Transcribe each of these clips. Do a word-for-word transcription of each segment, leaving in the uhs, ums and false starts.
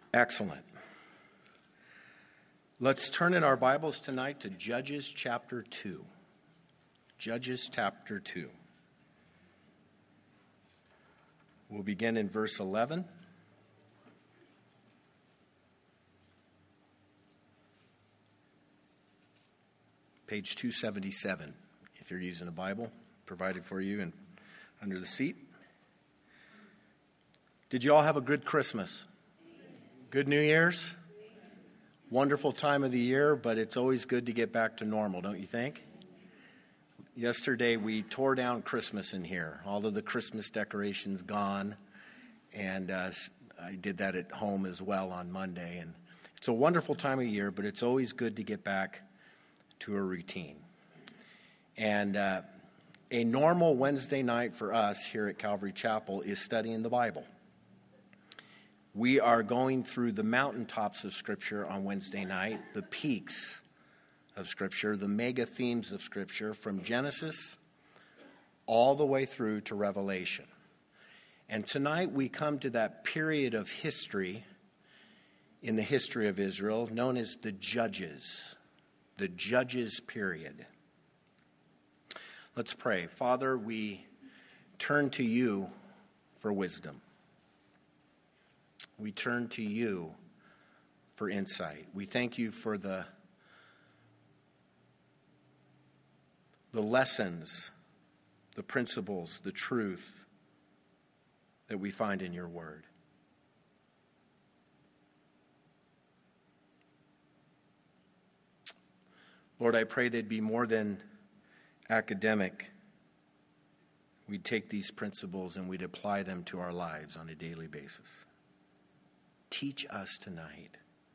Excellent. Let's turn in our Bibles tonight to Judges chapter two. Judges chapter two. We'll begin in verse eleven. Page two seventy-seven, if you're using a Bible, provided for you and under the seat. Did you all have a good Christmas? Good New Year's? Wonderful time of the year, but it's always good to get back to normal, don't you think? Yesterday we tore down Christmas in here. All of the Christmas decorations gone, and uh, I did that at home as well on Monday. And it's a wonderful time of year, but it's always good to get back to a routine. And uh, a normal Wednesday night for us here at Calvary Chapel is studying the Bible. We are going through the mountaintops of Scripture on Wednesday night, the peaks of Scripture, the mega themes of Scripture from Genesis all the way through to Revelation. And tonight we come to that period of history in the history of Israel known as the Judges, the Judges period. Let's pray. Father, we turn to you for wisdom. We turn to you for insight. We thank you for the, the lessons, the principles, the truth that we find in your word. Lord, I pray they'd be more than academic. We'd take these principles and we'd apply them to our lives on a daily basis. Teach us tonight.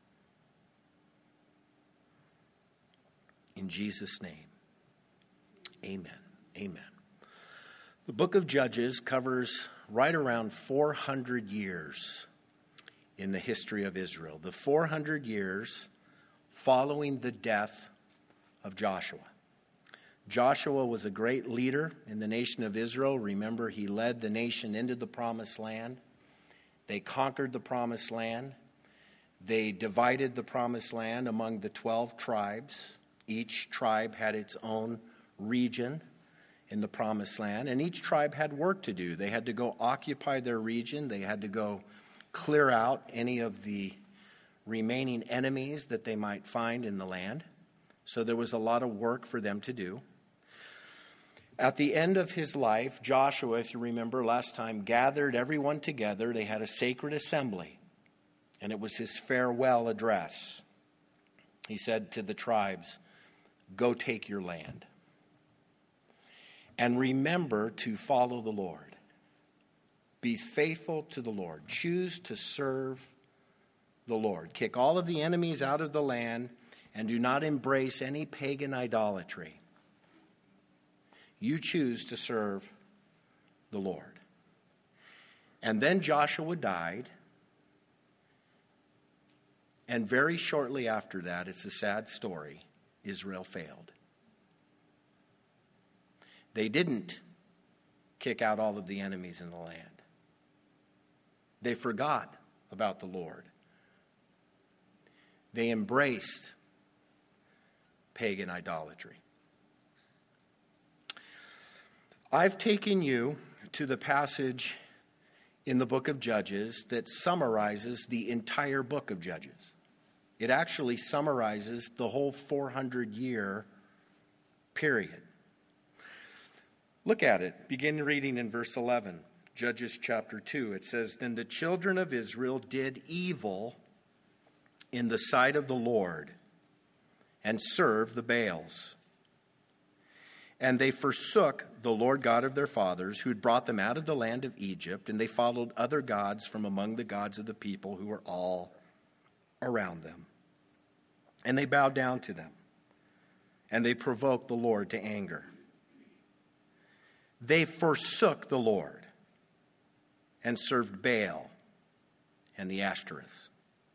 In Jesus' name, amen. Amen. The book of Judges covers right around four hundred years in the history of Israel. The four hundred years following the death of Joshua. Joshua was a great leader in the nation of Israel. Remember, he led the nation into the promised land. They conquered the promised land. They divided the promised land among the twelve tribes. Each tribe had its own region in the promised land, and each tribe had work to do. They had to go occupy their region. They had to go clear out any of the remaining enemies that they might find in the land. So there was a lot of work for them to do. At the end of his life, Joshua, if you remember last time, gathered everyone together. They had a sacred assembly, and it was his farewell address. He said to the tribes, "Go take your land. And remember to follow the Lord. Be faithful to the Lord. Choose to serve the Lord. Kick all of the enemies out of the land, and do not embrace any pagan idolatry. You choose to serve the Lord." And then Joshua died. And very shortly after that, it's a sad story, Israel failed. They didn't kick out all of the enemies in the land. They forgot about the Lord. They embraced pagan idolatry. I've taken you to the passage in the book of Judges that summarizes the entire book of Judges. It actually summarizes the whole four hundred year period. Look at it. Begin reading in verse eleven, Judges chapter two. It says, "Then the children of Israel did evil in the sight of the Lord and served the Baals. And they forsook the Lord God of their fathers, who had brought them out of the land of Egypt, and they followed other gods from among the gods of the people who were all around them. And they bowed down to them, and they provoked the Lord to anger. They forsook the Lord and served Baal and the Ashtoreths.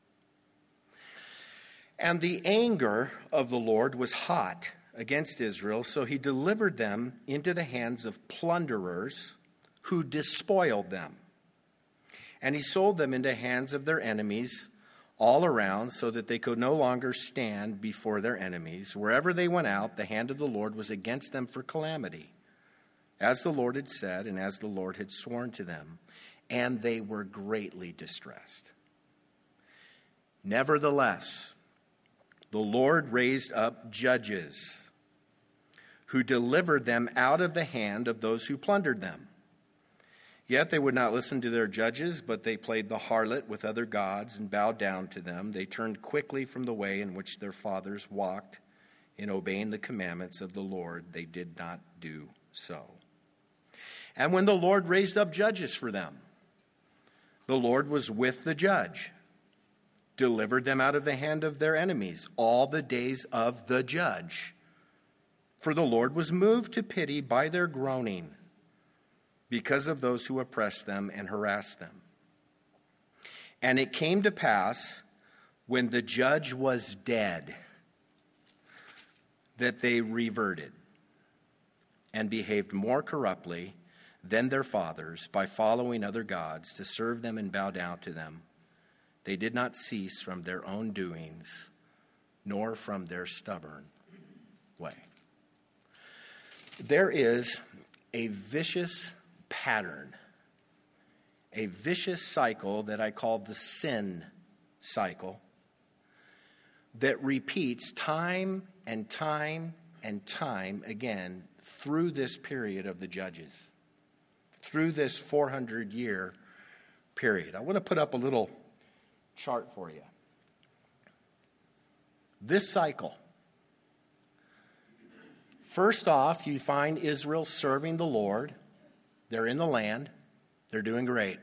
And the anger of the Lord was hot against Israel, so he delivered them into the hands of plunderers who despoiled them. And he sold them into hands of their enemies all around, so that they could no longer stand before their enemies. Wherever they went out, the hand of the Lord was against them for calamity, as the Lord had said and as the Lord had sworn to them, and they were greatly distressed. Nevertheless, the Lord raised up judges who delivered them out of the hand of those who plundered them. Yet they would not listen to their judges, but they played the harlot with other gods and bowed down to them. They turned quickly from the way in which their fathers walked. In obeying the commandments of the Lord, they did not do so. And when the Lord raised up judges for them, the Lord was with the judge, delivered them out of the hand of their enemies all the days of the judge. For the Lord was moved to pity by their groaning, because of those who oppressed them and harassed them. And it came to pass, when the judge was dead, that they reverted and behaved more corruptly than their fathers by following other gods to serve them and bow down to them. They did not cease from their own doings, nor from their stubborn way. There is a vicious pattern, a vicious cycle that I call the sin cycle, that repeats time and time and time again through this period of the judges, through this four hundred year period. I want to put up a little chart for you. This cycle, first off, you find Israel serving the Lord. They're in the land. They're doing great.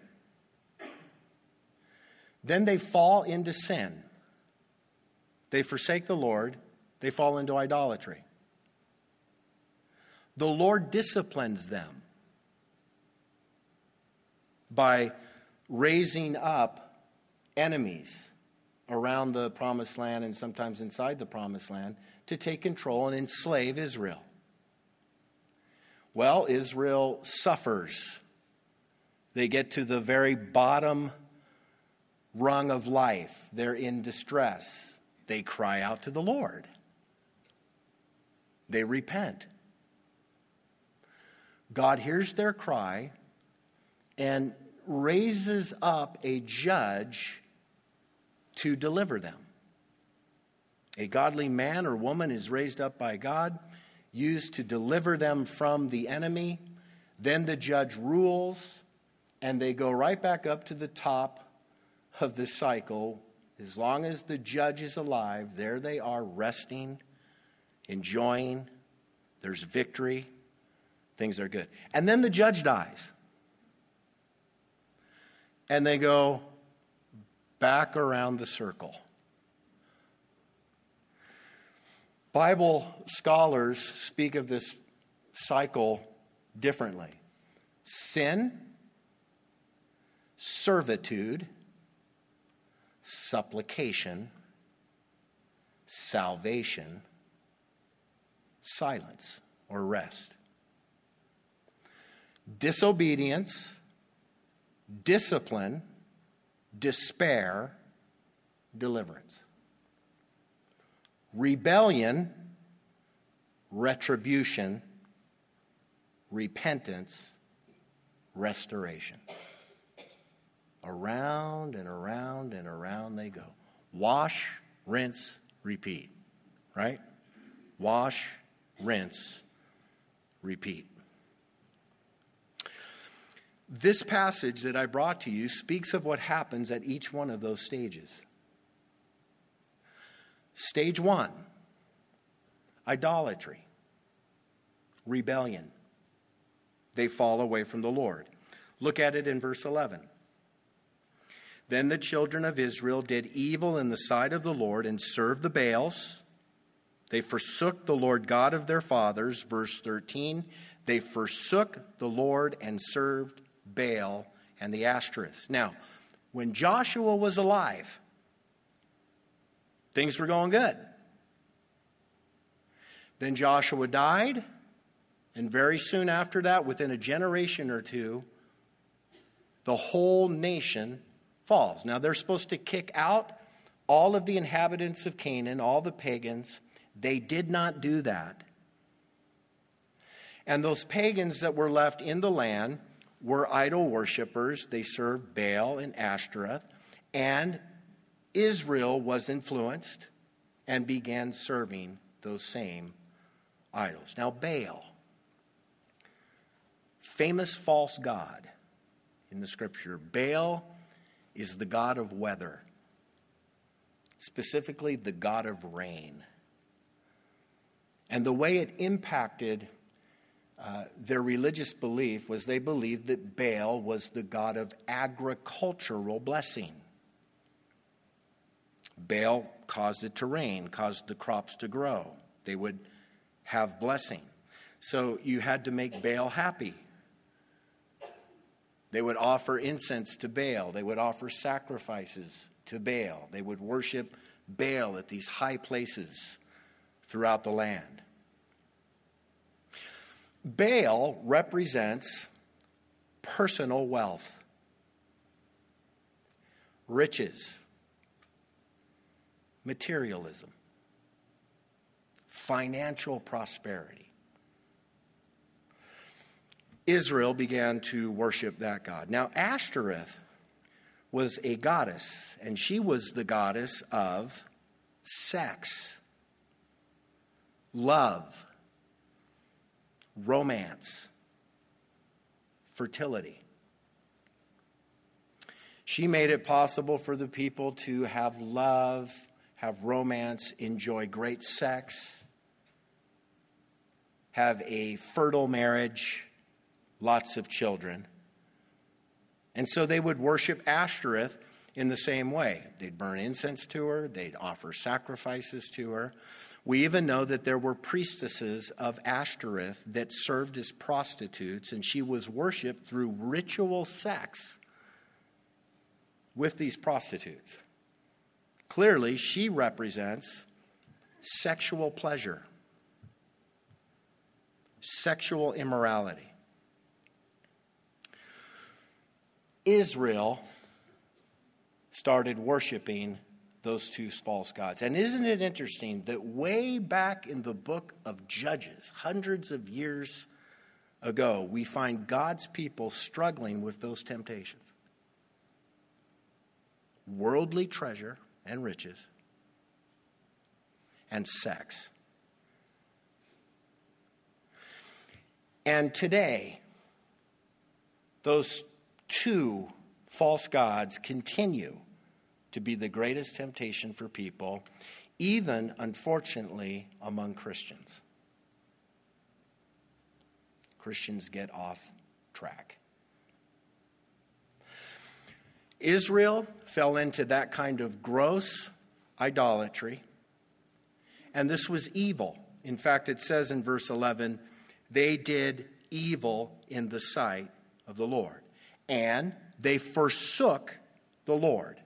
Then they fall into sin. They forsake the Lord. They fall into idolatry. The Lord disciplines them by raising up enemies around the promised land and sometimes inside the promised land to take control and enslave Israel. Well, Israel suffers. They get to the very bottom rung of life. They're in distress. They cry out to the Lord. They repent. God hears their cry and raises up a judge to deliver them. A godly man or woman is raised up by God, used to deliver them from the enemy. Then the judge rules, and they go right back up to the top of the cycle. As long as the judge is alive, there they are resting, enjoying. There's victory. Things are good. And then the judge dies. And they go back around the circle. Bible scholars speak of this cycle differently. Sin, servitude, supplication, salvation, silence or rest. Disobedience, discipline, despair, deliverance. Rebellion, retribution, repentance, restoration. Around and around and around they go. Wash, rinse, repeat. Right? Wash, rinse, repeat. This passage that I brought to you speaks of what happens at each one of those stages. Stage one, idolatry, rebellion. They fall away from the Lord. Look at it in verse eleven. Then the children of Israel did evil in the sight of the Lord and served the Baals. They forsook the Lord God of their fathers. Verse thirteen, they forsook the Lord and served Baal and the Ashtoreths. Now, when Joshua was alive, things were going good. Then Joshua died, and very soon after that, within a generation or two, the whole nation falls. Now, they're supposed to kick out all of the inhabitants of Canaan, all the pagans, they did not do that. And those pagans that were left in the land were idol worshipers. They served Baal and Ashtoreth. And Israel was influenced and began serving those same idols. Now, Baal, famous false god in the scripture. Baal is the god of weather, specifically the god of rain. And the way it impacted uh, their religious belief was they believed that Baal was the god of agricultural blessing. Baal caused it to rain, caused the crops to grow. They would have blessing. So you had to make Baal happy. They would offer incense to Baal. They would offer sacrifices to Baal. They would worship Baal at these high places throughout the land. Baal represents personal wealth, riches, materialism, financial prosperity. Israel began to worship that god. Now, Ashtoreth was a goddess, and she was the goddess of sex, love, romance, fertility. She made it possible for the people to have love, have romance, enjoy great sex, have a fertile marriage, lots of children. And so they would worship Ashtoreth in the same way. They'd burn incense to her. They'd offer sacrifices to her. We even know that there were priestesses of Ashtoreth that served as prostitutes, and she was worshipped through ritual sex with these prostitutes. Clearly, she represents sexual pleasure, sexual immorality. Israel started worshiping those two false gods. And isn't it interesting that way back in the book of Judges, hundreds of years ago, we find God's people struggling with those temptations? Worldly treasure and riches and sex. And today, those two false gods continue to be the greatest temptation for people, even, unfortunately, among Christians. Christians get off track. Israel fell into that kind of gross idolatry, and this was evil. In fact, it says in verse eleven, they did evil in the sight of the Lord, and they forsook the Lord.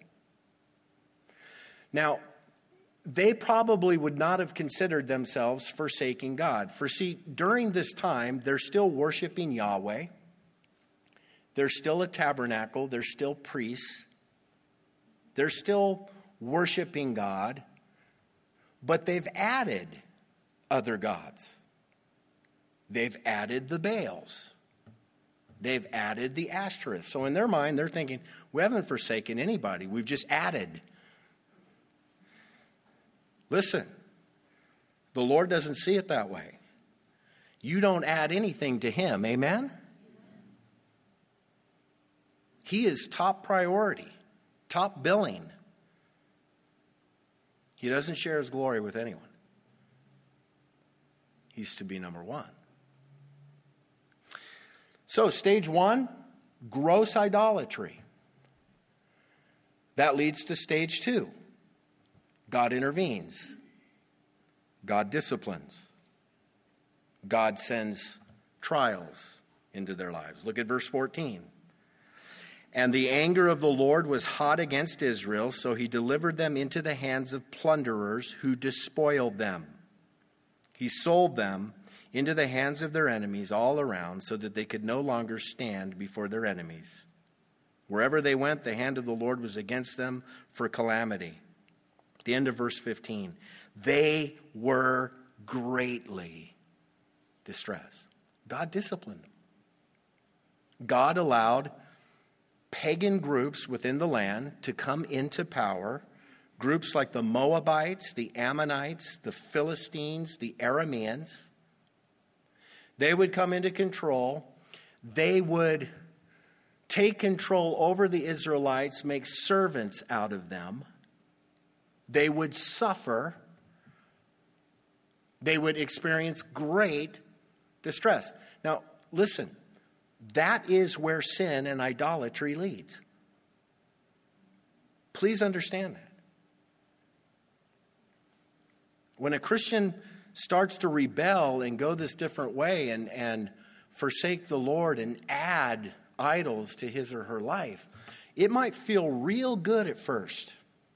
Now, they probably would not have considered themselves forsaking God. For see, during this time, they're still worshiping Yahweh. There's still a tabernacle. There's still priests. They're still worshiping God. But they've added other gods. They've added the Baals. They've added the Ashtoreth. So in their mind, they're thinking, we haven't forsaken anybody. We've just added. Listen, the Lord doesn't see it that way. You don't add anything to him. Amen? He is top priority, top billing. He doesn't share his glory with anyone. He's to be number one. So, stage one, gross idolatry. That leads to stage two. God intervenes. God disciplines. God sends trials into their lives. Look at verse fourteen. And the anger of the Lord was hot against Israel, so he delivered them into the hands of plunderers who despoiled them. He sold them into the hands of their enemies all around, so that they could no longer stand before their enemies. Wherever they went, the hand of the Lord was against them for calamity. The end of verse fifteen. They were greatly distressed. God disciplined them. God allowed pagan groups within the land to come into power. Groups like the Moabites, the Ammonites, the Philistines, the Arameans. They would come into control. They would take control over the Israelites, make servants out of them. They would suffer. They would experience great distress. Now, listen, that is where sin and idolatry leads. Please understand that. When a Christian starts to rebel and go this different way and, and forsake the Lord and add idols to his or her life, it might feel real good at first.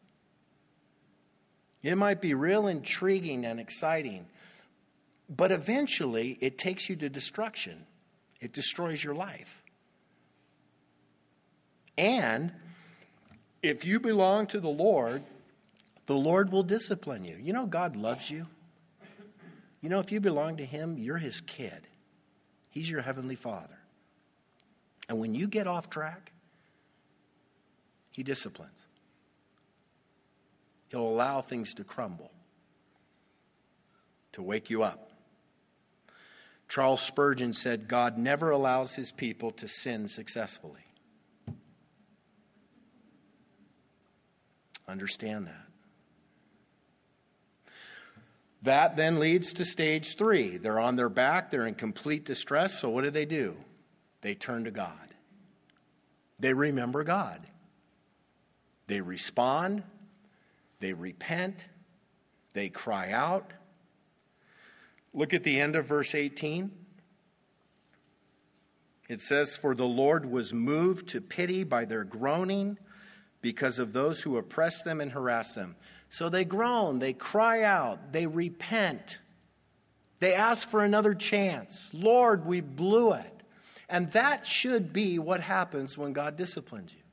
It might be real intriguing and exciting. But eventually, it takes you to destruction. It destroys your life. And if you belong to the Lord, the Lord will discipline you. You know, God loves you. You know, if you belong to him, you're his kid. He's your heavenly Father. And when you get off track, he disciplines. He'll allow things to crumble, to wake you up. Charles Spurgeon said, God never allows his people to sin successfully. Understand that. That then leads to stage three. They're on their back. They're in complete distress. So what do they do? They turn to God. They remember God. They respond. They repent. They cry out. Look at the end of verse eighteen. It says, for the Lord was moved to pity by their groaning because of those who oppress them and harass them. So they groan, they cry out, they repent. They ask for another chance. Lord, we blew it. And that should be what happens when God disciplines you.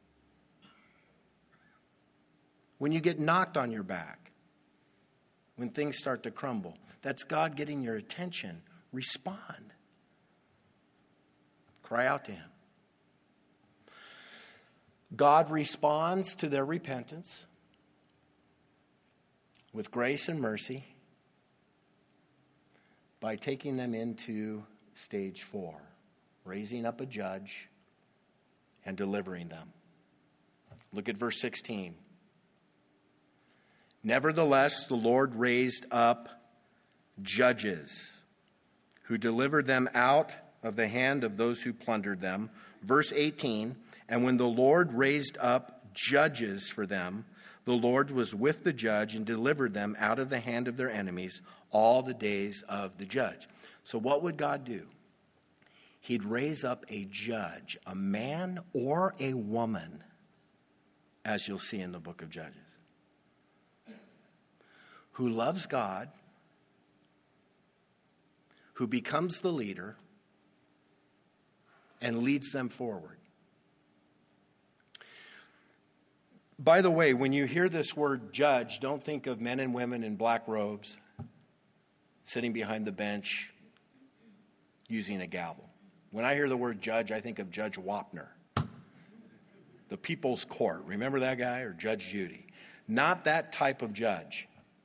When you get knocked on your back, when things start to crumble, that's God getting your attention. Respond. Cry out to him. God responds to their repentance with grace and mercy by taking them into stage four, raising up a judge and delivering them. Look at verse sixteen. Nevertheless, the Lord raised up judges who delivered them out of the hand of those who plundered them. Verse eighteen, and when the Lord raised up judges for them, the Lord was with the judge and delivered them out of the hand of their enemies all the days of the judge. So what would God do? He'd raise up a judge, a man or a woman, as you'll see in the book of Judges, who loves God, who becomes the leader, and leads them forward. By the way, when you hear this word judge, don't think of men and women in black robes sitting behind the bench using a gavel. When I hear the word judge, I think of Judge Wapner, the People's Court. Remember that guy? Or Judge Judy. Not that type of judge.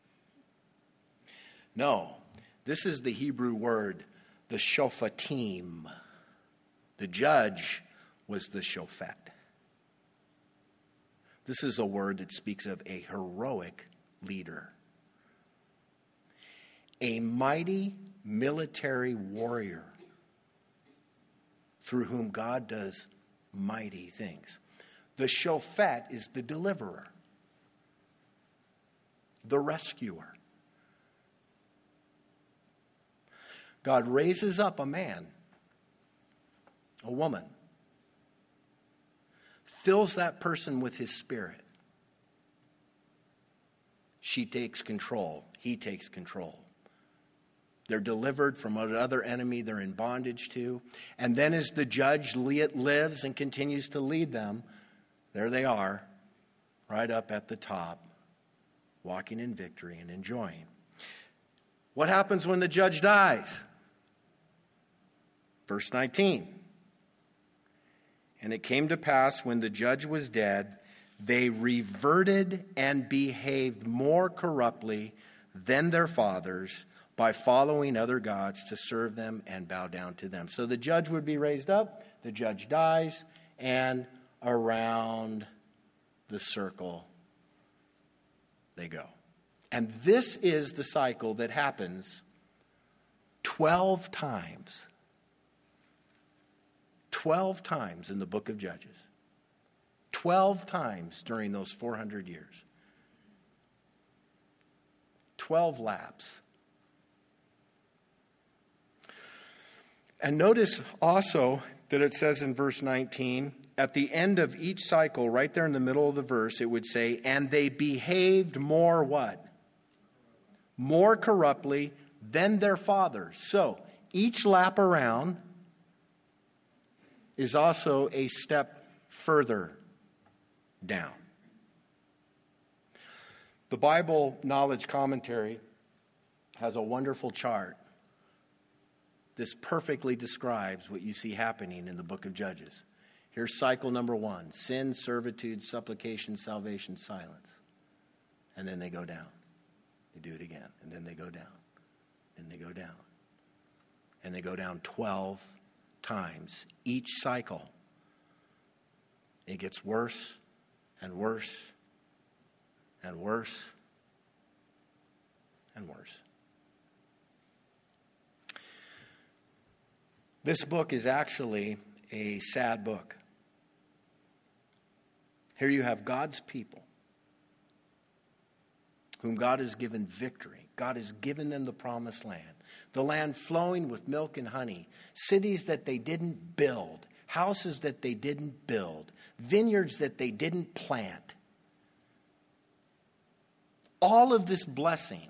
No, this is the Hebrew word, the shophatim. The judge was the shofet. This is a word that speaks of a heroic leader, a mighty military warrior through whom God does mighty things. The shofet is the deliverer, the rescuer. God raises up a man, a woman, fills that person with his spirit. She takes control. He takes control. They're delivered from another enemy they're in bondage to. And then as the judge lives and continues to lead them, there they are, right up at the top walking in victory and enjoying. What happens when the judge dies? Verse nineteen. And it came to pass when the judge was dead, they reverted and behaved more corruptly than their fathers by following other gods to serve them and bow down to them. So the judge would be raised up, the judge dies, and around the circle they go. And this is the cycle that happens twelve times. Twelve times in the book of Judges. Twelve times during those four hundred years. Twelve laps. And notice also that it says in verse nineteen, at the end of each cycle, right there in the middle of the verse, it would say, and they behaved more what? More corruptly than their fathers. So, each lap around is also a step further down. The Bible Knowledge Commentary has a wonderful chart. This perfectly describes what you see happening in the book of Judges. Here's cycle number one: sin, servitude, supplication, salvation, silence. And then they go down. They do it again. And then they go down. And they go down. And they go down twelve times each cycle. It gets worse and worse and worse and worse. This book is actually a sad book. Here you have God's people, whom God has given victory. God has given them the promised land, the land flowing with milk and honey, cities that they didn't build, houses that they didn't build, vineyards that they didn't plant. All of this blessing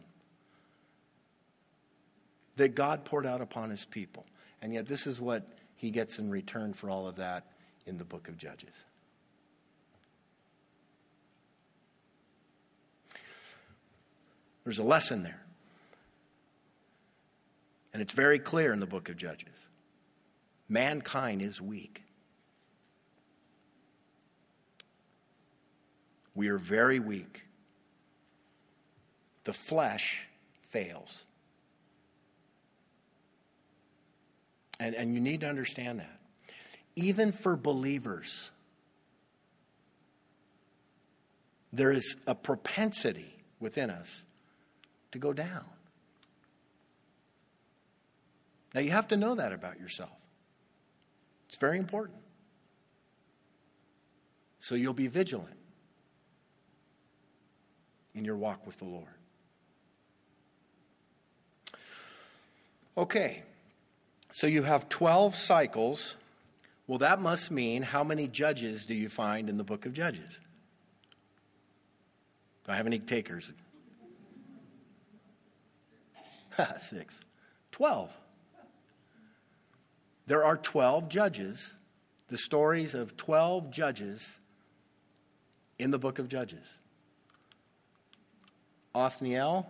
that God poured out upon his people. And yet this is what he gets in return for all of that in the book of Judges. There's a lesson there. And it's very clear in the book of Judges. Mankind is weak. We are very weak. The flesh fails. And, and you need to understand that. Even for believers, there is a propensity within us to go down. Now, you have to know that about yourself. It's very important. So you'll be vigilant in your walk with the Lord. Okay, so you have twelve cycles. Well, that must mean how many judges do you find in the book of Judges? Do I have any takers? Six. Twelve. There are twelve judges, the stories of twelve judges in the book of Judges. Othniel,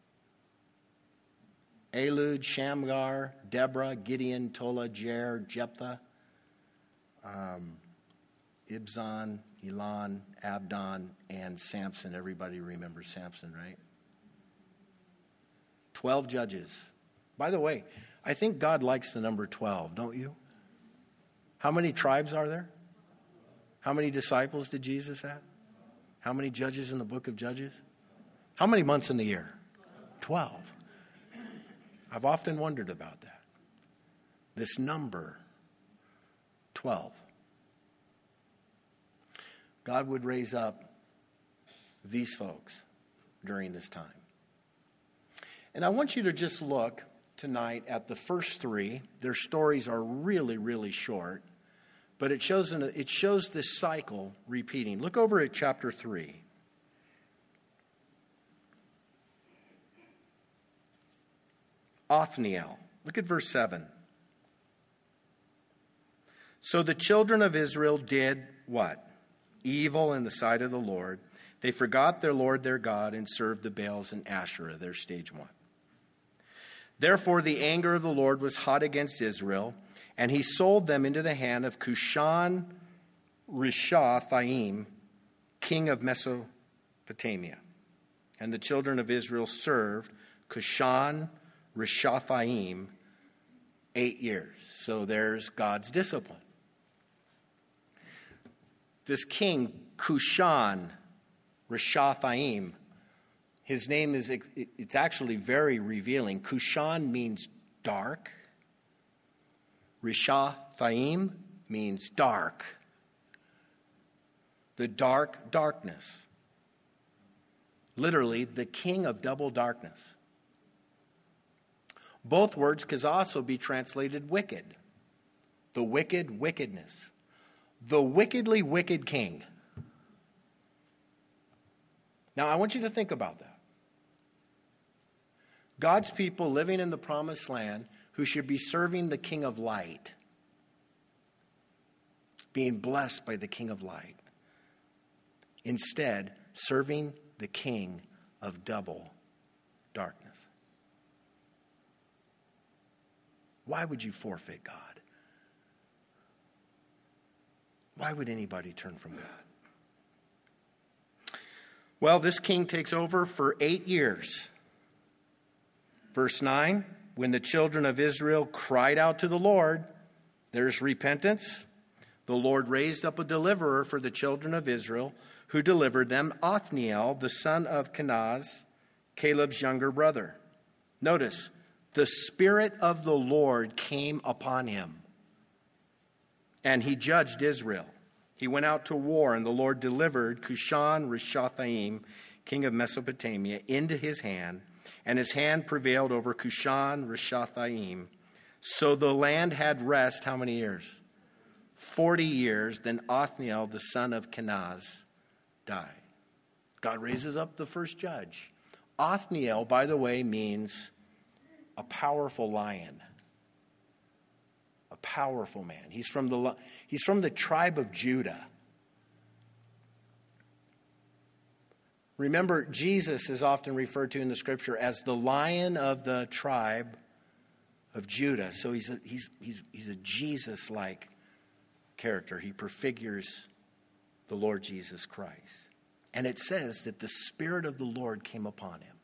Ehud, Shamgar, Deborah, Gideon, Tola, Jair, Jephthah, um, Ibzan, Elon, Abdon, and Samson. Everybody remembers Samson, right? Twelve judges. By the way, I think God likes the number twelve, don't you? How many tribes are there? How many disciples did Jesus have? How many judges in the book of Judges? How many months in the year? Twelve. I've often wondered about that. This number, twelve. God would raise up these folks during this time. And I want you to just look tonight at the first three. Their stories are really, really short, but it shows an, it shows this cycle repeating. Look over at chapter three. Othniel. Look at verse seven. So the children of Israel did what? Evil in the sight of the Lord. They forgot their Lord their God and served the Baals and Asherah, their stage one. Therefore the anger of the Lord was hot against Israel, and he sold them into the hand of Cushan Rishathaim, king of Mesopotamia. And the children of Israel served Cushan Rishathaim eight years. So there's God's discipline. This king, Cushan Rishathaim, his name is, it's actually very revealing. Cushan means dark. Rishathaim means dark. The dark darkness. Literally, the king of double darkness. Both words can also be translated wicked. The wicked wickedness. The wickedly wicked king. Now, I want you to think about that. God's people living in the promised land who should be serving the King of Light, being blessed by the King of Light. Instead, serving the king of double darkness. Why would you forfeit God? Why would anybody turn from God? Well, this king takes over for eight years. Verse nine, when the children of Israel cried out to the Lord, there's repentance. The Lord raised up a deliverer for the children of Israel, who delivered them, Othniel, the son of Kenaz, Caleb's younger brother. Notice, the Spirit of the Lord came upon him, and he judged Israel. He went out to war, and the Lord delivered Cushan Rishathaim, king of Mesopotamia, into his hand, and his hand prevailed over Cushan Rishathaim. So the land had rest how many years? Forty years. Then Othniel, the son of Kenaz, died. God raises up the first judge. Othniel, by the way, means a powerful lion. A powerful man. He's from the, he's from the tribe of Judah. Remember, Jesus is often referred to in the scripture as the Lion of the tribe of Judah. So he's a, he's, he's, he's a Jesus-like character. He prefigures the Lord Jesus Christ. And it says that the Spirit of the Lord came upon him.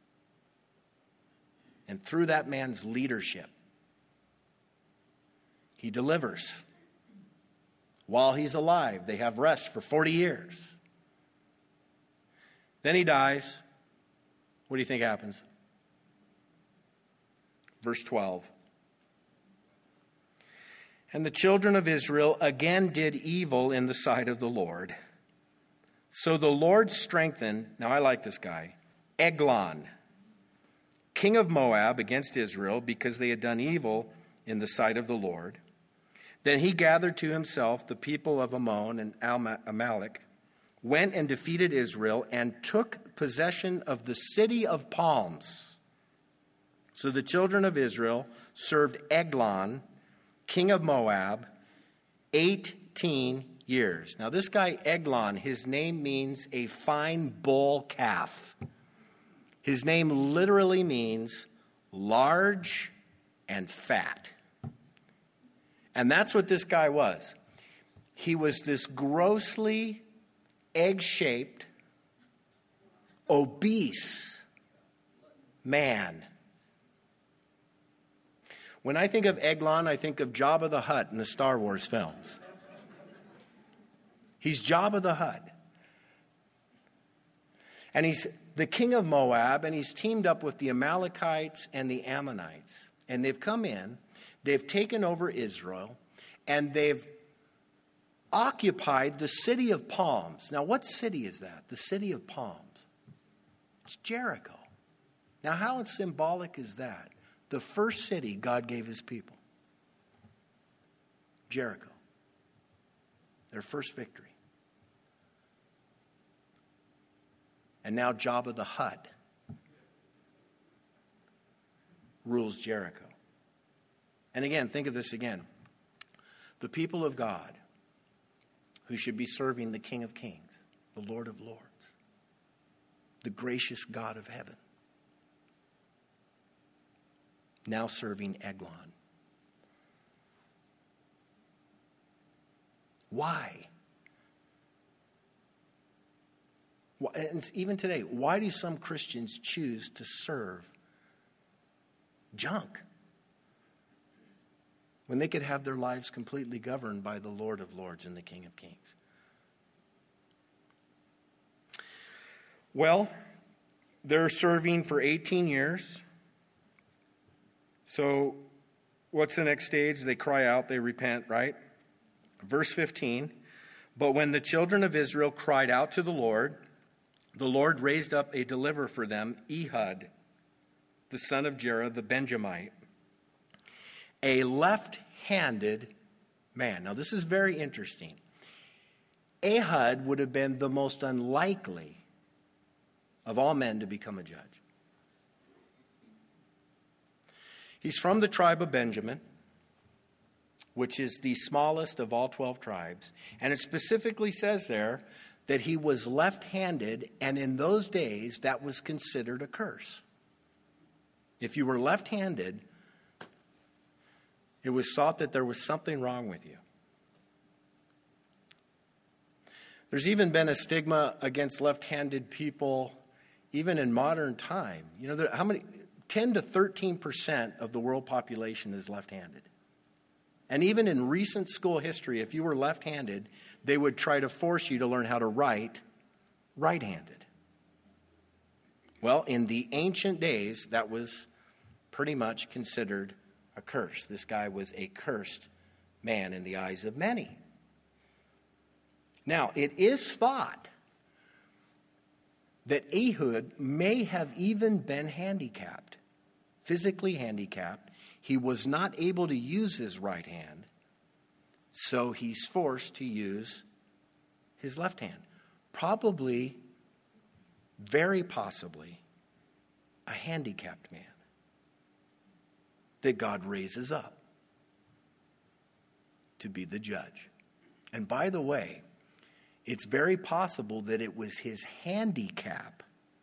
And through that man's leadership, he delivers. While he's alive, they have rest for forty years. Then he dies. What do you think happens? Verse twelve. And the children of Israel again did evil in the sight of the Lord. So the Lord strengthened, now I like this guy, Eglon, king of Moab, against Israel, because they had done evil in the sight of the Lord. Then he gathered to himself the people of Ammon and Amalek, went and defeated Israel, and took possession of the city of palms. So the children of Israel served Eglon, king of Moab, eighteen years. Now this guy Eglon, his name means a fine bull calf. His name literally means large and fat. And that's what this guy was. He was this grossly egg-shaped, obese man. When I think of Eglon, I think of Jabba the Hutt in the Star Wars films. He's Jabba the Hutt. And he's the king of Moab, and he's teamed up with the Amalekites and the Ammonites. And they've come in, they've taken over Israel, and they've occupied the city of palms. Now, what city is that? The city of palms. It's Jericho. Now, how symbolic is that? The first city God gave his people. Jericho. Their first victory. And now Jabba the Hutt rules Jericho. And again, think of this again. The people of God who should be serving the King of Kings, the Lord of Lords, the gracious God of heaven, now serving Eglon. Why? And even today, why do some Christians choose to serve junk when they could have their lives completely governed by the Lord of Lords and the King of Kings? Well, they're serving for eighteen years. So what's the next stage? They cry out, they repent, right? Verse fifteen, but when the children of Israel cried out to the Lord, the Lord raised up a deliverer for them, Ehud, the son of Jerah, the Benjamite, a left-handed man. Now, this is very interesting. Ehud would have been the most unlikely of all men to become a judge. He's from the tribe of Benjamin, which is the smallest of all twelve tribes. And it specifically says there that he was left-handed, and in those days, that was considered a curse. If you were left-handed, it was thought that there was something wrong with you. There's even been a stigma against left-handed people, even in modern time. You know, there, how many? ten to thirteen percent of the world population is left-handed. And even in recent school history, if you were left-handed, they would try to force you to learn how to write right-handed. Well, in the ancient days, that was pretty much considered a curse. This guy was a cursed man in the eyes of many. Now, it is thought that Ehud may have even been handicapped, physically handicapped. He was not able to use his right hand, so he's forced to use his left hand. Probably, very possibly, a handicapped man that God raises up to be the judge. And by the way, it's very possible that it was his handicap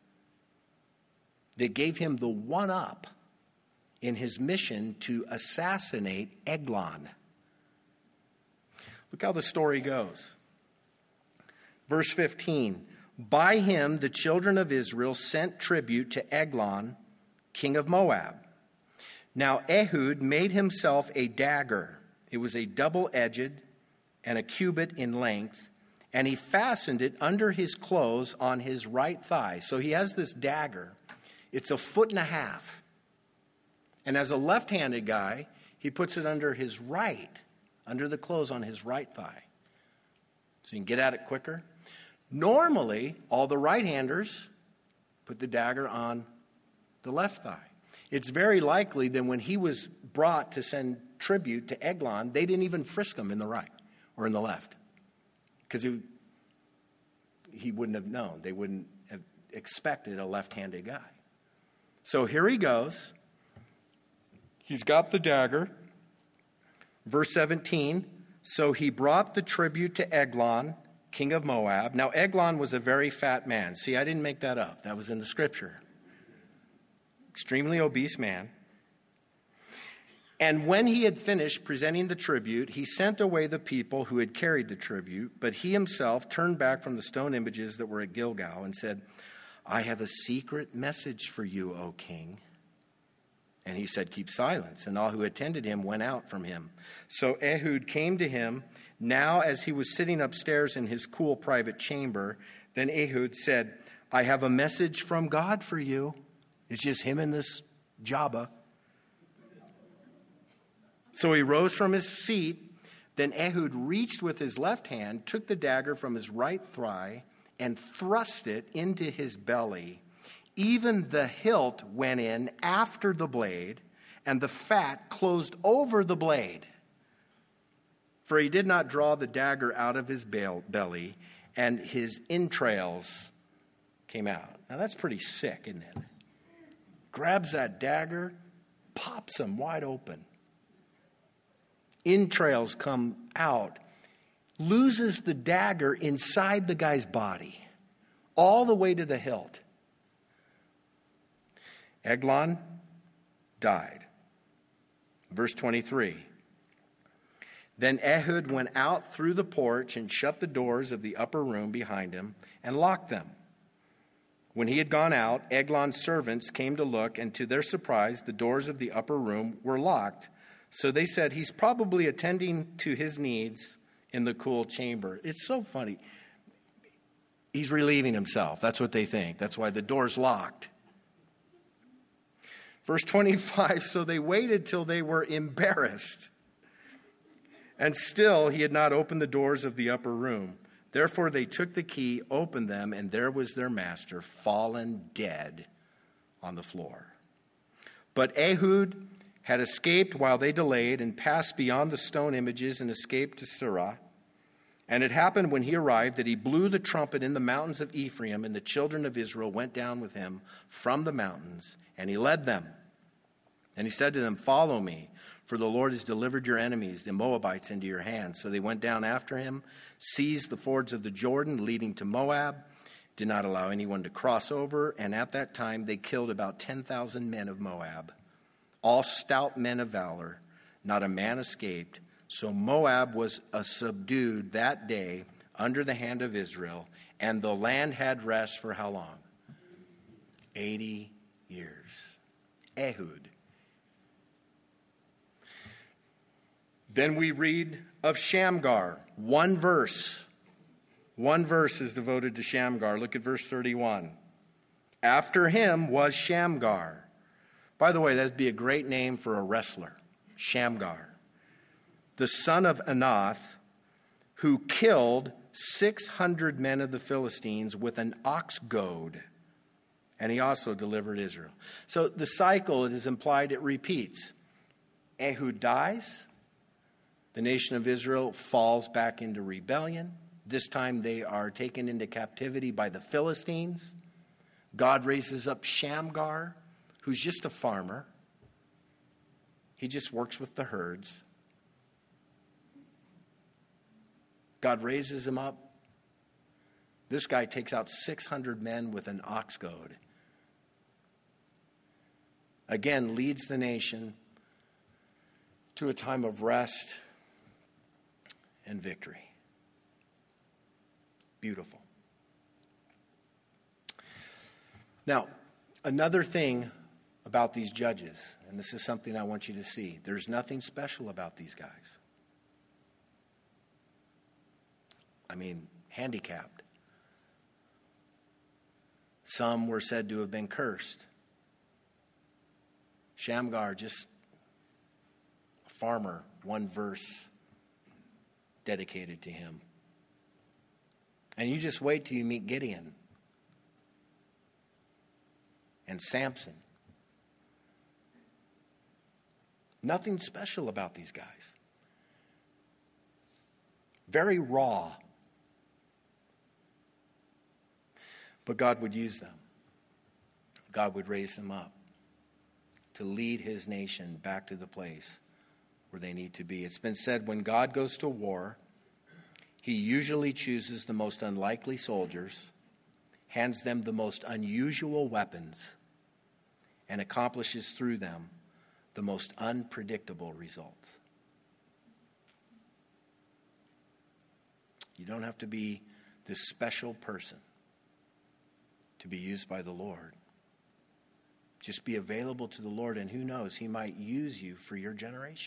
that gave him the one-up in his mission to assassinate Eglon. Look how the story goes. Verse fifteen, by him the children of Israel sent tribute to Eglon, king of Moab. Now Ehud made himself a dagger. It was a double-edged and a cubit in length, and he fastened it under his clothes on his right thigh. So he has this dagger. It's a foot and a half. And as a left-handed guy, he puts it under his right, under the clothes on his right thigh, so you can get at it quicker. Normally, all the right-handers put the dagger on the left thigh. It's very likely that when he was brought to send tribute to Eglon, they didn't even frisk him in the right or in the left, because he, he wouldn't have known. They wouldn't have expected a left-handed guy. So here he goes. He's got the dagger. Verse seventeen, so he brought the tribute to Eglon, king of Moab. Now, Eglon was a very fat man. See, I didn't make that up. That was in the scripture. Extremely obese man. And when he had finished presenting the tribute, he sent away the people who had carried the tribute, but he himself turned back from the stone images that were at Gilgal and said, I have a secret message for you, O king. And he said, keep silence. And all who attended him went out from him. So Ehud came to him now as he was sitting upstairs in his cool private chamber. Then Ehud said, I have a message from God for you. It's just him and this Jabba. So he rose from his seat. Then Ehud reached with his left hand, took the dagger from his right thigh, and thrust it into his belly. Even the hilt went in after the blade, and the fat closed over the blade. For he did not draw the dagger out of his belly, and his entrails came out. Now that's pretty sick, isn't it? Grabs that dagger, pops him wide open. Entrails come out, loses the dagger inside the guy's body, all the way to the hilt. Eglon died. Verse twenty-three. Then Ehud went out through the porch and shut the doors of the upper room behind him and locked them. When he had gone out, Eglon's servants came to look, and to their surprise, the doors of the upper room were locked. So they said, he's probably attending to his needs in the cool chamber. It's so funny. He's relieving himself. That's what they think. That's why the door's locked. Verse twenty-five, so they waited till they were embarrassed. And still he had not opened the doors of the upper room. Therefore they took the key, opened them, and there was their master, fallen dead on the floor. But Ehud had escaped while they delayed and passed beyond the stone images and escaped to Surah. And it happened when he arrived that he blew the trumpet in the mountains of Ephraim, and the children of Israel went down with him from the mountains, and he led them. And he said to them, follow me, for the Lord has delivered your enemies, the Moabites, into your hands. So they went down after him, seized the fords of the Jordan leading to Moab, did not allow anyone to cross over, and at that time they killed about ten thousand men of Moab, all stout men of valor. Not a man escaped. So Moab was uh, subdued that day under the hand of Israel, and the land had rest for how long? eighty years. Ehud. Then we read of Shamgar. One verse. One verse is devoted to Shamgar. Look at verse thirty-one. After him was Shamgar. By the way, that'd be a great name for a wrestler. Shamgar. The son of Anath, who killed six hundred men of the Philistines with an ox goad. And he also delivered Israel. So the cycle, it is implied, it repeats. Ehud dies. The nation of Israel falls back into rebellion. This time they are taken into captivity by the Philistines. God raises up Shamgar, who's just a farmer. He just works with the herds. God raises him up. This guy takes out six hundred men with an ox goad. Again, leads the nation to a time of rest and victory. Beautiful. Now, another thing about these judges, and this is something I want you to see, there's nothing special about these guys. I mean, handicapped. Some were said to have been cursed. Shamgar, just a farmer, one verse dedicated to him. And you just wait till you meet Gideon and Samson. Nothing special about these guys. Very raw. But God would use them. God would raise them up to lead his nation back to the place where they need to be. It's been said when God goes to war, he usually chooses the most unlikely soldiers, hands them the most unusual weapons, and accomplishes through them the most unpredictable results. You don't have to be this special person to be used by the Lord. Just be available to the Lord, and who knows, he might use you for your generation.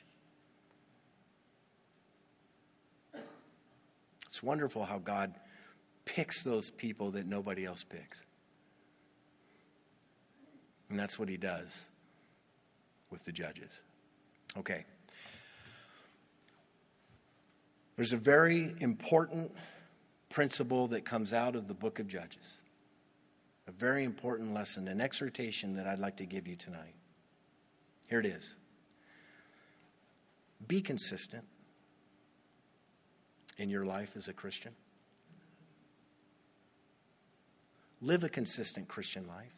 It's wonderful how God picks those people that nobody else picks. And that's what he does with the judges. Okay. There's a very important principle that comes out of the book of Judges. A very important lesson, an exhortation that I'd like to give you tonight. Here it is. Be consistent in your life as a Christian. Live a consistent Christian life.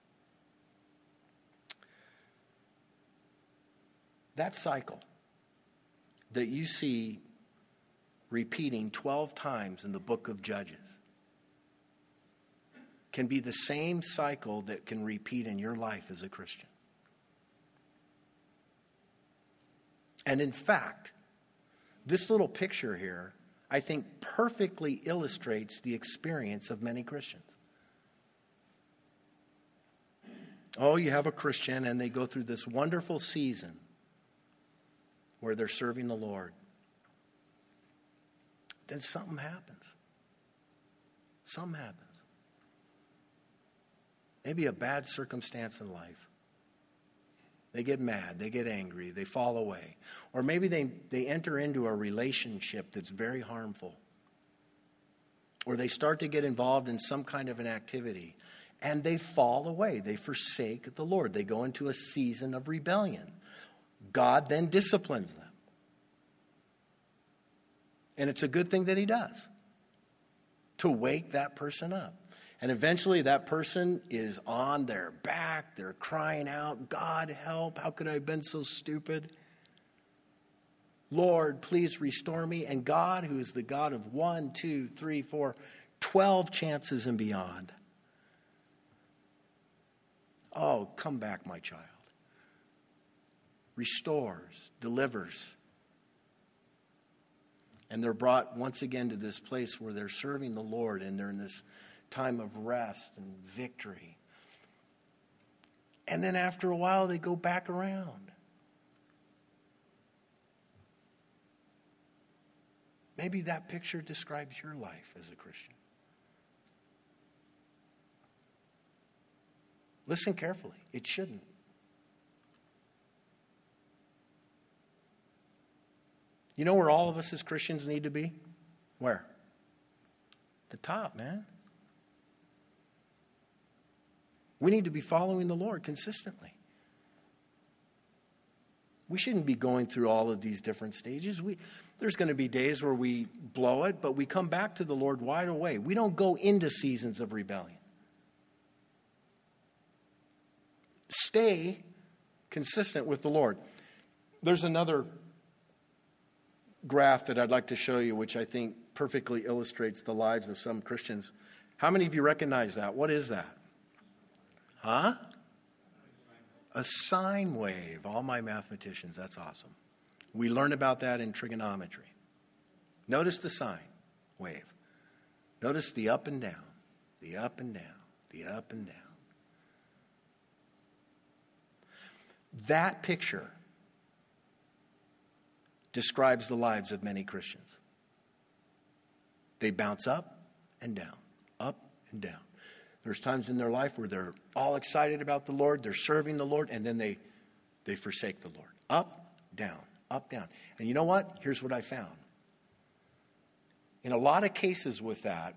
That cycle that you see repeating twelve times in the book of Judges, can be the same cycle that can repeat in your life as a Christian. And in fact, this little picture here, I think, perfectly illustrates the experience of many Christians. Oh, you have a Christian and they go through this wonderful season where they're serving the Lord. Then something happens. Something happens. Maybe a bad circumstance in life. They get mad, they get angry, they fall away. Or maybe they, they enter into a relationship that's very harmful. Or they start to get involved in some kind of an activity and they fall away. They forsake the Lord. They go into a season of rebellion. God then disciplines them. And it's a good thing that he does, to wake that person up. And eventually that person is on their back. They're crying out, God help, how could I have been so stupid? Lord, please restore me. And God, who is the God of one, two, three, four, twelve chances and beyond. Oh, come back, my child. Restores, delivers. And they're brought once again to this place where they're serving the Lord and they're in this time of rest and victory. And then after a while, they go back around. Maybe that picture describes your life as a Christian. Listen carefully. It shouldn't. You know where all of us as Christians need to be? Where? The top, man. We need to be following the Lord consistently. We shouldn't be going through all of these different stages. We, there's going to be days where we blow it, but we come back to the Lord wide awake. We don't go into seasons of rebellion. Stay consistent with the Lord. There's another graph that I'd like to show you, which I think perfectly illustrates the lives of some Christians. How many of you recognize that? What is that? Huh? A sine wave. All my mathematicians, that's awesome. We learn about that in trigonometry. Notice the sine wave. Notice the up and down, the up and down, the up and down. That picture describes the lives of many Christians. They bounce up and down, up and down. There's times in their life where they're all excited about the Lord, they're serving the Lord, and then they, they forsake the Lord. Up, down, up, down. And you know what? Here's what I found. In a lot of cases with that,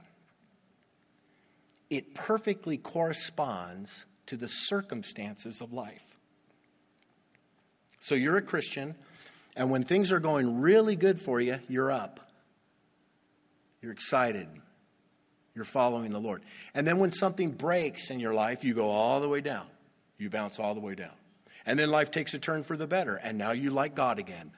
it perfectly corresponds to the circumstances of life. So you're a Christian, and when things are going really good for you, you're up. You're excited. You're following the Lord. And then when something breaks in your life, you go all the way down. You bounce all the way down. And then life takes a turn for the better, and now you like God again.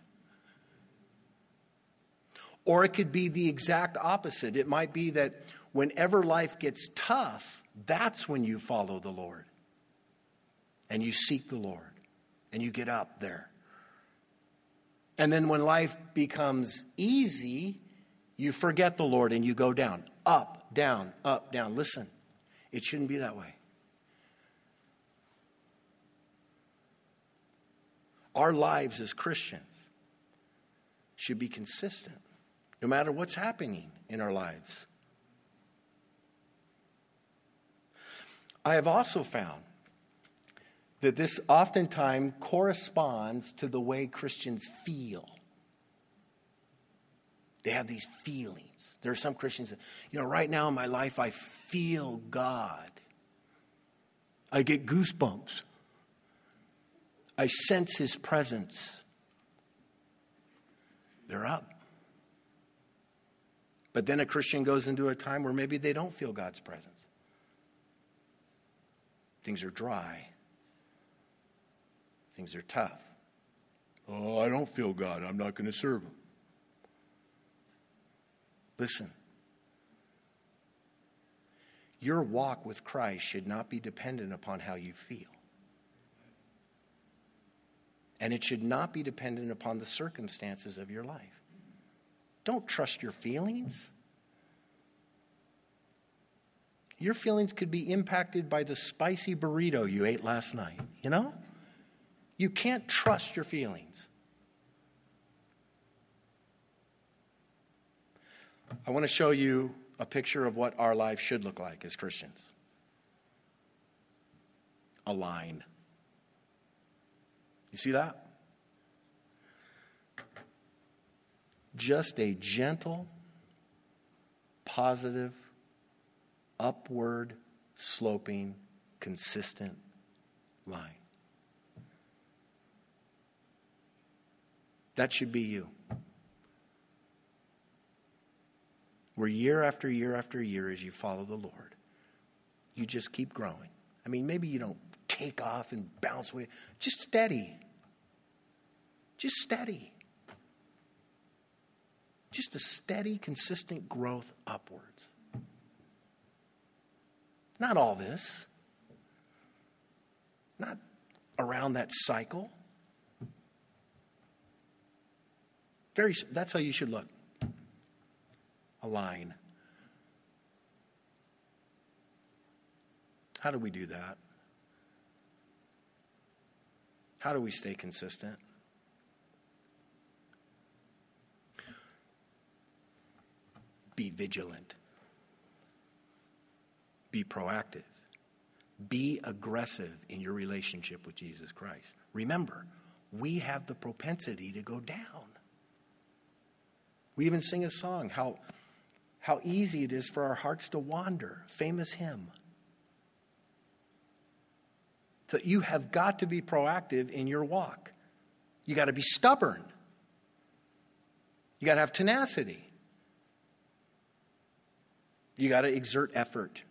Or it could be the exact opposite. It might be that whenever life gets tough, that's when you follow the Lord. And you seek the Lord. And you get up there. And then when life becomes easy, you forget the Lord and you go down. Up, down, up, down. Listen, it shouldn't be that way. Our lives as Christians should be consistent, no matter what's happening in our lives. I have also found that this oftentimes corresponds to the way Christians feel. They have these feelings. There are some Christians that, you know, right now in my life, I feel God. I get goosebumps. I sense his presence. They're up. But then a Christian goes into a time where maybe they don't feel God's presence. Things are dry. Things are tough. Oh, I don't feel God. I'm not going to serve him. Listen. Your walk with Christ should not be dependent upon how you feel. And it should not be dependent upon the circumstances of your life. Don't trust your feelings. Your feelings could be impacted by the spicy burrito you ate last night, you know? You can't trust your feelings. I want to show you a picture of what our lives should look like as Christians. A line. You see that? Just a gentle, positive, upward sloping, consistent line. That should be you. Where year after year after year, as you follow the Lord, you just keep growing. I mean, maybe you don't take off and bounce away. Just steady. Just steady. Just a steady, consistent growth upwards. Not all this. Not around that cycle. Very. That's how you should look. A line. How do we do that? How do we stay consistent? Be vigilant. Be proactive. Be aggressive in your relationship with Jesus Christ. Remember, we have the propensity to go down. We even sing a song, how, how easy it is for our hearts to wander. Famous hymn. So you have got to be proactive in your walk. You got to be stubborn. You got to have tenacity. You got to exert effort.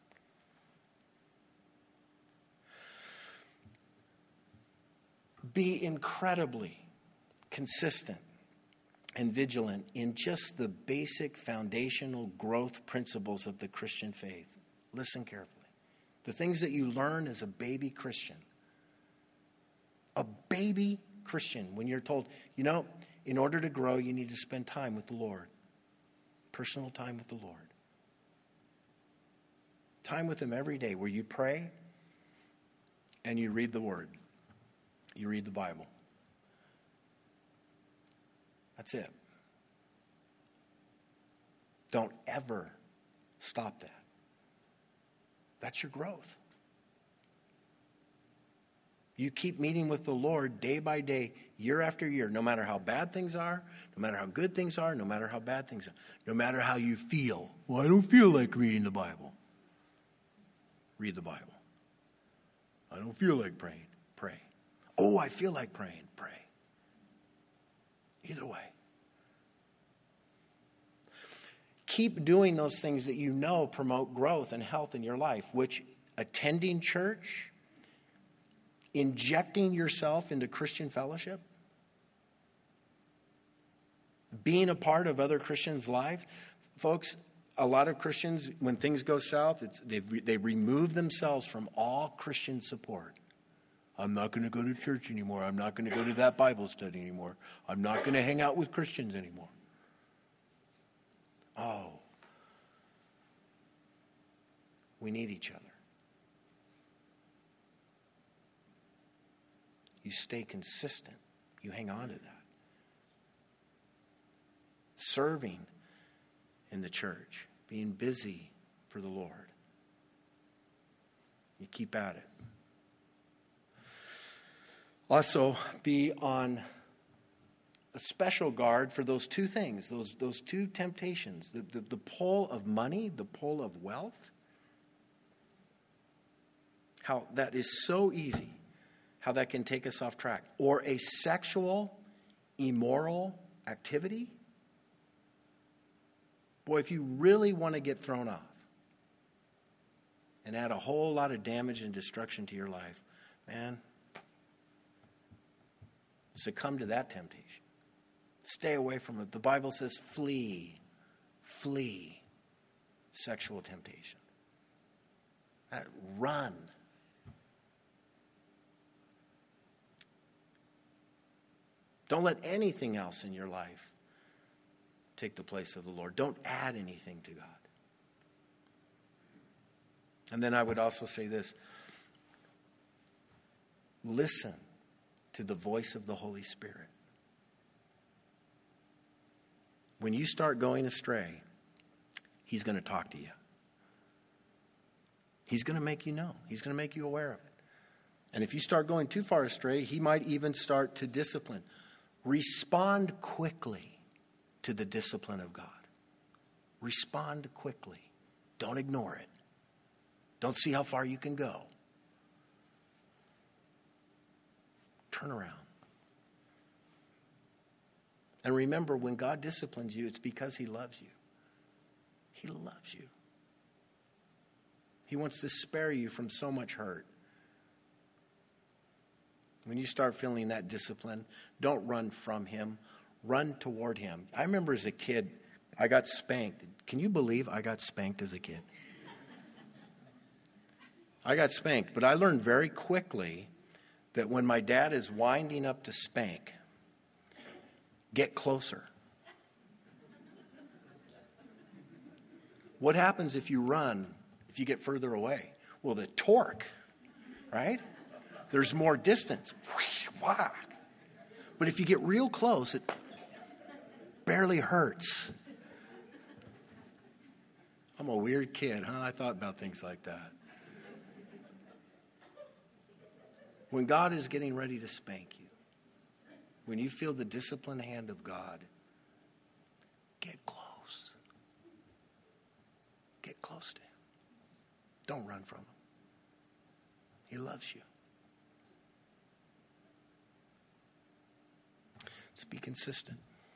Be incredibly consistent and vigilant in just the basic foundational growth principles of the Christian faith. Listen carefully. The things that you learn as a baby Christian. A baby Christian, when you're told, you know, in order to grow, you need to spend time with the Lord. Personal time with the Lord. Time with Him every day where you pray and you read the Word. You read the Bible. That's it. Don't ever stop that. That's your growth. You keep meeting with the Lord day by day, year after year, no matter how bad things are, no matter how good things are, no matter how bad things are, no matter how you feel. Well, I don't feel like reading the Bible. Read the Bible. I don't feel like praying. Pray. Oh, I feel like praying. Pray. Either way. Keep doing those things that you know promote growth and health in your life, which attending church, injecting yourself into Christian fellowship, being a part of other Christians' lives. Folks, a lot of Christians, when things go south, it's, they they remove themselves from all Christian support. I'm not going to go to church anymore. I'm not going to go to that Bible study anymore. I'm not going to hang out with Christians anymore. Oh. We need each other. You stay consistent. You hang on to that. Serving in the church. Being busy for the Lord. You keep at it. Also, be on a special guard for those two things, those, those two temptations, the, the, the pull of money, the pull of wealth. How that is so easy, how that can take us off track. Or a sexual, immoral activity. Boy, if you really want to get thrown off and add a whole lot of damage and destruction to your life, man, succumb to that temptation. Stay away from it. The Bible says flee, flee sexual temptation. Uh, run. Don't let anything else in your life take the place of the Lord. Don't add anything to God. And then I would also say this. Listen to the voice of the Holy Spirit. When you start going astray, He's going to talk to you. He's going to make you know. He's going to make you aware of it. And if you start going too far astray, He might even start to discipline. Respond quickly to the discipline of God. Respond quickly. Don't ignore it. Don't see how far you can go. Turn around. And remember, when God disciplines you, it's because He loves you. He loves you. He wants to spare you from so much hurt. When you start feeling that discipline, don't run from Him. Run toward Him. I remember as a kid, I got spanked. Can you believe I got spanked as a kid? I got spanked, but I learned very quickly that when my dad is winding up to spank, get closer. What happens if you run, if you get further away? Well, the torque, right? There's more distance. But if you get real close, it barely hurts. I'm a weird kid, huh? I thought about things like that. When God is getting ready to spank you, when you feel the disciplined hand of God, get close. Get close to Him. Don't run from Him. He loves you. Let's be consistent.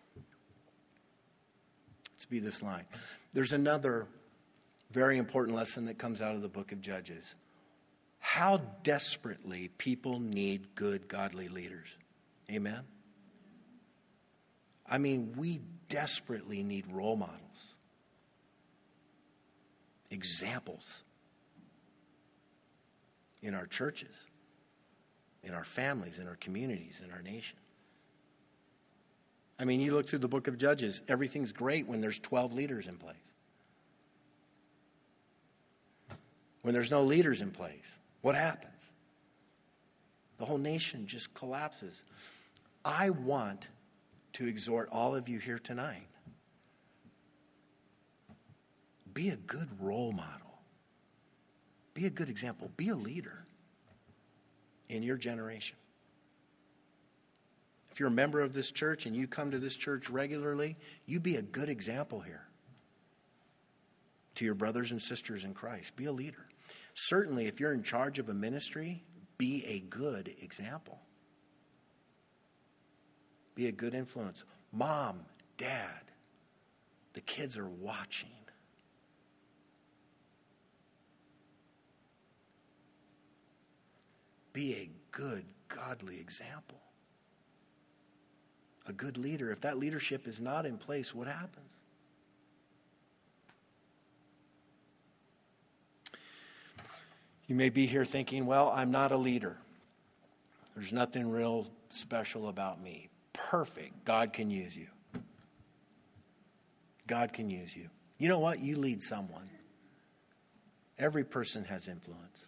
Let's be this line. There's another very important lesson that comes out of the book of Judges. How desperately people need good, godly leaders. Amen? I mean, we desperately need role models. Examples. In our churches. In our families, in our communities, in our nation. I mean, you look through the book of Judges, everything's great when there's twelve leaders in place. When there's no leaders in place, what happens? The whole nation just collapses. I want to exhort all of you here tonight. Be a good role model. Be a good example. Be a leader in your generation. If you're a member of this church and you come to this church regularly, you be a good example here to your brothers and sisters in Christ. Be a leader. Certainly, if you're in charge of a ministry, be a good example. Be a good influence. Mom, Dad, the kids are watching. Be a good, godly example. A good leader. If that leadership is not in place, what happens? You may be here thinking, well, I'm not a leader. There's nothing real special about me. Perfect. God can use you. God can use you. You know what? You lead someone. Every person has influence.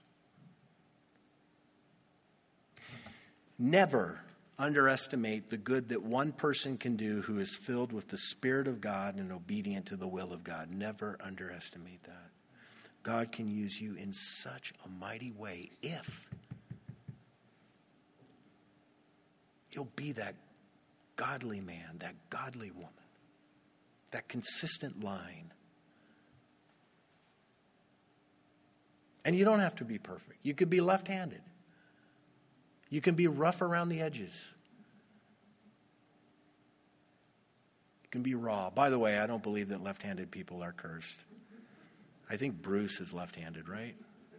Never underestimate the good that one person can do who is filled with the Spirit of God and obedient to the will of God. Never underestimate that. God can use you in such a mighty way if you'll be that godly man, that godly woman, that consistent line. And you don't have to be perfect. You could be left-handed. You can be rough around the edges. You can be raw. By the way, I don't believe that left-handed people are cursed. I think Bruce is left-handed, right?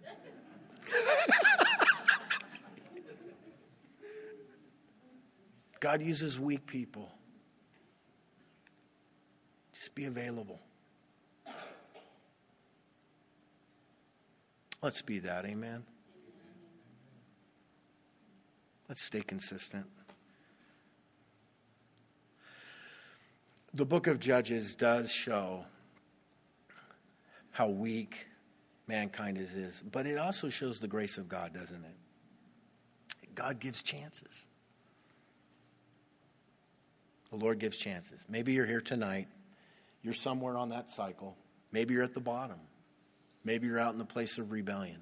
God uses weak people. Just be available. Let's be that, amen? Let's stay consistent. The book of Judges does show how weak mankind is, is, but it also shows the grace of God, doesn't it? God gives chances. The Lord gives chances. Maybe you're here tonight. You're somewhere on that cycle. Maybe you're at the bottom. Maybe you're out in the place of rebellion.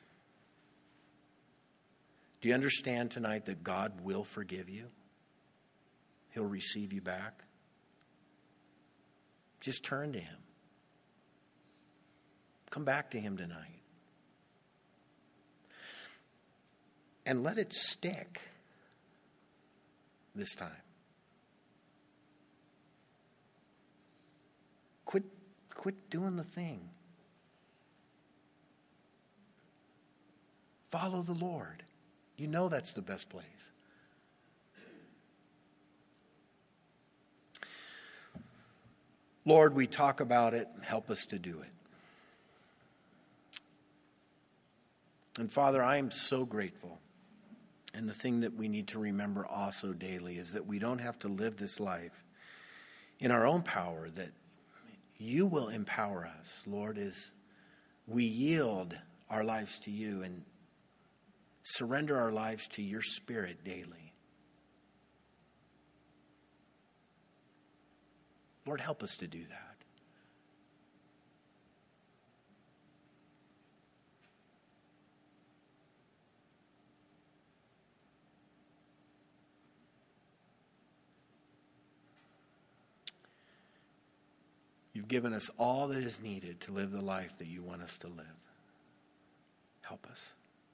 Do you understand tonight that God will forgive you? He'll receive you back. Just turn to him. Come back to him tonight. And let it stick this time. Quit, quit doing the thing. Follow the Lord. You know that's the best place. Lord, we talk about it. Help us to do it. And Father, I am so grateful. And the thing that we need to remember also daily is that we don't have to live this life in our own power, that you will empower us, Lord, as we yield our lives to you and surrender our lives to your Spirit daily. Lord, help us to do that. You've given us all that is needed to live the life that you want us to live. Help us.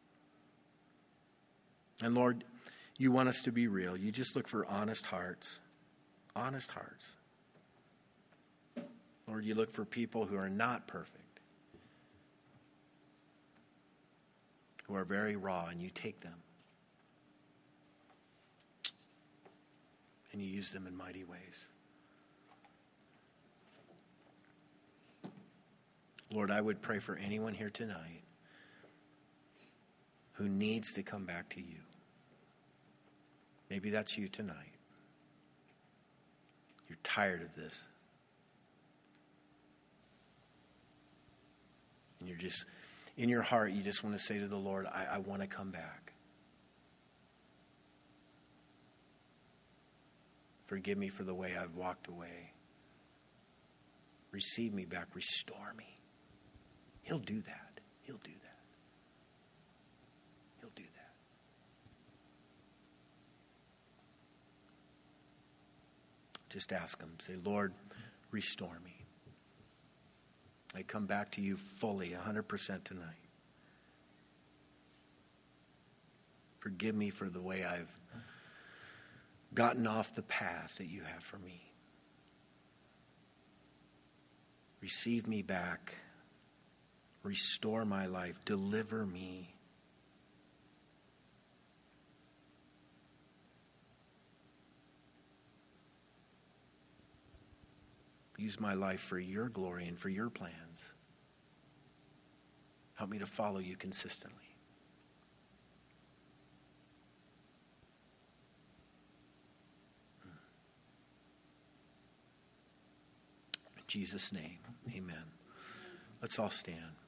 And Lord, you want us to be real. You just look for honest hearts. Honest hearts. Lord, you look for people who are not perfect, who are very raw, and you take them and you use them in mighty ways. Lord, I would pray for anyone here tonight who needs to come back to you. Maybe that's you tonight. You're tired of this. And you're just, in your heart, you just want to say to the Lord, I, I want to come back. Forgive me for the way I've walked away. Receive me back. Restore me. He'll do that. He'll do that. He'll do that. Just ask him. Say, Lord, restore me. I come back to you fully, one hundred percent tonight. Forgive me for the way I've gotten off the path that you have for me. Receive me back. Restore my life. Deliver me. Use my life for your glory and for your plans. Help me to follow you consistently. In Jesus' name, amen. Let's all stand.